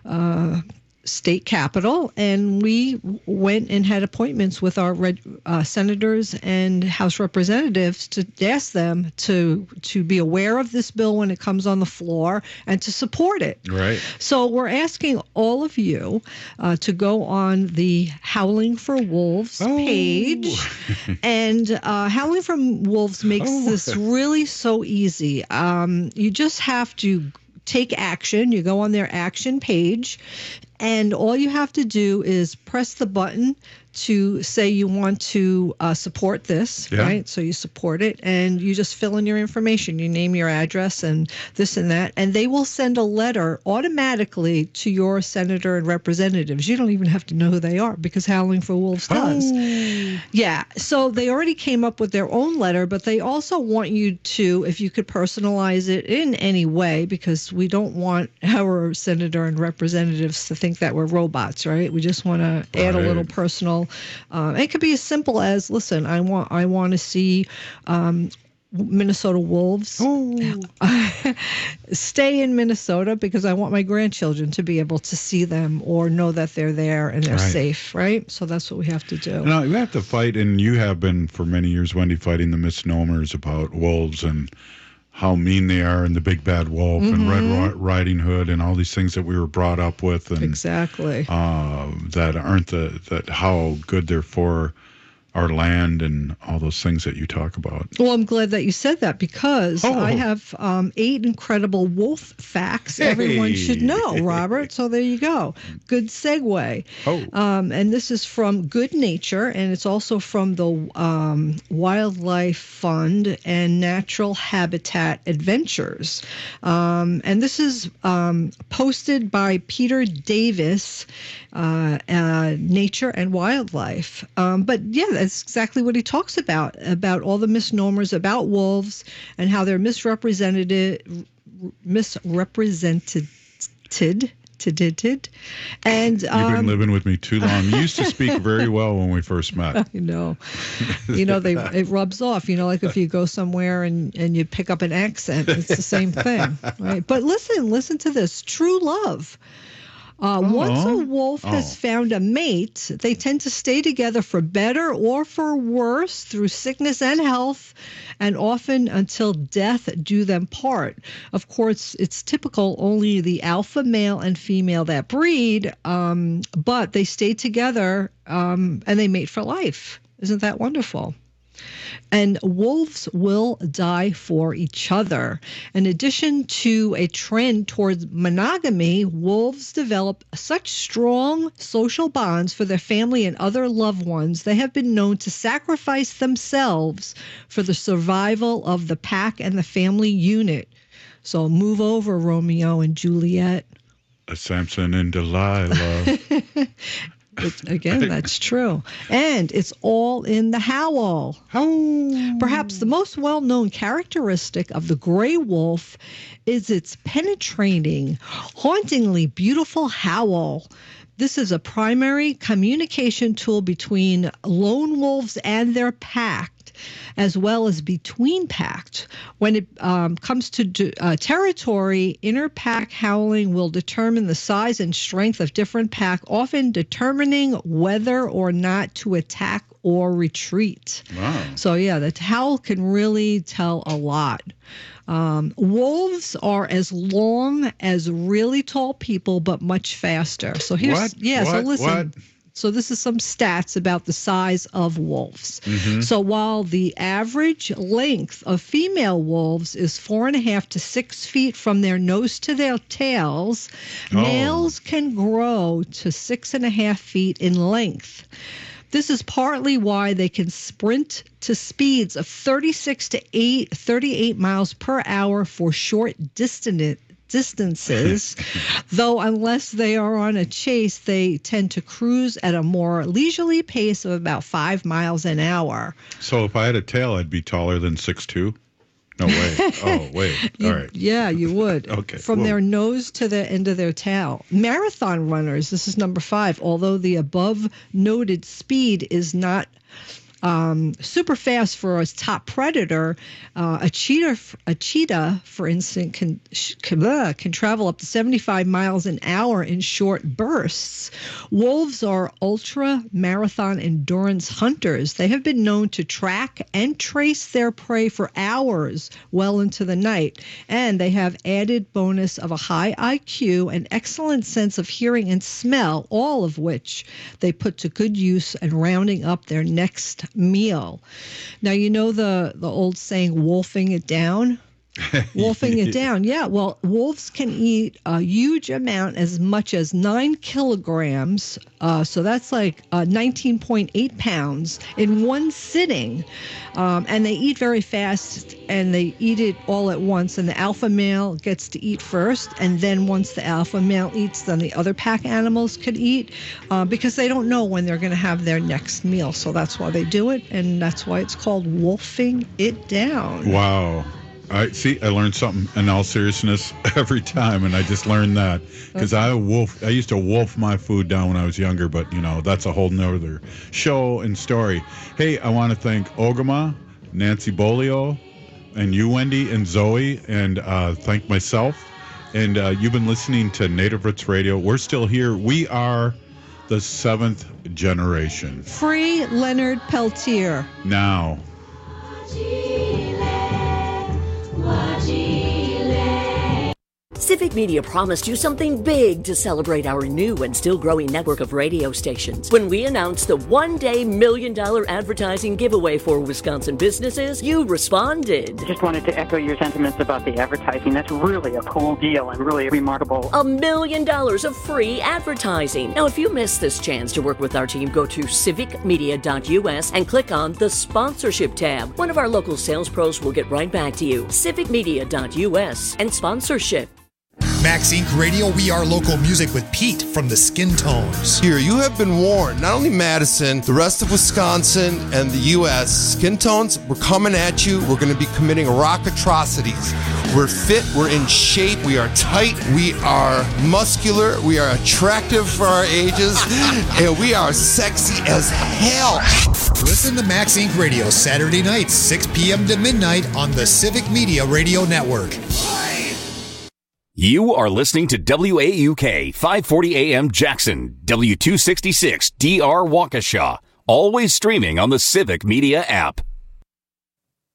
uh, state capitol, and we went and had appointments with our red, uh, senators and House representatives to ask them to to be aware of this bill when it comes on the floor and to support it. Right. So we're asking all of you uh, to go on the Howling for Wolves oh. page, and uh, Howling for Wolves makes oh. this really so easy. Um, you just have to take action. You go on their action page, and all you have to do is press the button to say you want to uh, support this, yeah. right? So you support it, and you just fill in your information. You name your address and this and that, and they will send a letter automatically to your senator and representatives. You don't even have to know who they are because Howling for Wolves does. Oh. Yeah, so they already came up with their own letter, but they also want you to, if you could personalize it in any way, because we don't want our senator and representatives to think that we're robots, right? We just want to add right. a little personal. Um, it could be as simple as, listen, I want I want to see um, Minnesota Wolves stay in Minnesota because I want my grandchildren to be able to see them or know that they're there and they're right. safe, right? So that's what we have to do. Now, you have to fight, and you have been for many years, Wendy, fighting the misnomers about wolves and how mean they are, and the big bad wolf mm-hmm. and Red Riding Hood and all these things that we were brought up with, and exactly uh, that aren't the that how good they're for our land and all those things that you talk about. Well, I'm glad that you said that because Oh. I have um, eight incredible wolf facts everyone Hey. should know, Robert. So there you go. Good segue. Oh. Um, and this is from Good Nature, and it's also from the um, Wildlife Fund and Natural Habitat Adventures. Um, and this is um, posted by Peter Davis, uh, uh, Nature and Wildlife. Um, but yeah, that's exactly what he talks about, about all the misnomers about wolves and how they're misrepresented, misrepresented, tid, and You've um, been living with me too long. You used to speak very well when we first met. you know, you know, they it rubs off. You know, like if you go somewhere and and you pick up an accent, it's the same thing, right? But listen, listen to this. True love. Uh, Oh. Once a wolf Oh. has found a mate, they tend to stay together for better or for worse through sickness and health, and often until death do them part. Of course, it's typical only the alpha male and female that breed, um, but they stay together um, and they mate for life. Isn't that wonderful? And wolves will die for each other. In addition to a trend towards monogamy, wolves develop such strong social bonds for their family and other loved ones, they have been known to sacrifice themselves for the survival of the pack and the family unit. So move over, Romeo and Juliet. A Samson and Delilah. It, again, that's true. And it's all in the howl. Perhaps the most well-known characteristic of the gray wolf is its penetrating, hauntingly beautiful howl. This is a primary communication tool between lone wolves and their pack, as well as between packs. When it um, comes to uh, territory, inner pack howling will determine the size and strength of different pack, often determining whether or not to attack or retreat. Wow. So yeah, the howl can really tell a lot. Um, wolves are as long as really tall people, but much faster. So here's What? yeah. So What? listen. What? So this is some stats about the size of wolves. Mhm. So while the average length of female wolves is four and a half to six feet from their nose to their tails, Oh. males can grow to six and a half feet in length. This is partly why they can sprint to speeds of thirty-six to thirty-eight miles per hour for short distance distances, though unless they are on a chase, they tend to cruise at a more leisurely pace of about five miles an hour. So if I had a tail, I'd be taller than six two? No, wait. Oh, wait. You- All right. Yeah, you would. Okay. From Whoa. their nose to the end of their tail. Marathon runners, this is number five, although the above noted speed is not um, super fast for a top predator, uh, a cheetah, a cheetah, for instance, can can, uh, can travel up to seventy-five miles an hour in short bursts. Wolves are ultra marathon endurance hunters. They have been known to track and trace their prey for hours well into the night, and they have added bonus of a high I Q and excellent sense of hearing and smell, all of which they put to good use in rounding up their next meal. Now, you know the, the old saying, wolfing it down? Wolfing it down. Yeah, well, wolves can eat a huge amount, as much as nine kilograms. Uh, so that's like uh, nineteen point eight pounds in one sitting. Um, and they eat very fast, and they eat it all at once. And the alpha male gets to eat first. And then once the alpha male eats, then the other pack animals could eat uh, because they don't know when they're going to have their next meal. So that's why they do it. And that's why it's called wolfing it down. Wow. I see. I learned something in all seriousness every time, and I just learned that because I wolf. I used to wolf my food down when I was younger, but you know that's a whole nother show and story. Hey, I want to thank Ogama, Nancy Bolio, and you, Wendy, and Zoe, and uh, thank myself. And uh, you've been listening to Native Roots Radio. We're still here. We are the seventh generation. Free Leonard Peltier. Now. Civic Media promised you something big to celebrate our new and still growing network of radio stations. When we announced the one-day million dollar advertising giveaway for Wisconsin businesses, you responded. Just wanted to echo your sentiments about the advertising. That's really a cool deal and really remarkable. A million dollars of free advertising. Now, if you missed this chance to work with our team, go to civic media dot u s and click on the sponsorship tab. One of our local sales pros will get right back to you. civic media dot u s and sponsorship. Max Incorporated. Radio, we are local music with Pete from the Skin Tones. Here, you have been warned. Not only Madison, the rest of Wisconsin and the U S Skin Tones, we're coming at you. We're going to be committing rock atrocities. We're fit. We're in shape. We are tight. We are muscular. We are attractive for our ages. And we are sexy as hell. Listen to Max Incorporated. Radio Saturday nights, six p.m. to midnight on the Civic Media Radio Network. You are listening to W A U K five forty A M Jackson, W two sixty-six D R Waukesha, always streaming on the Civic Media app.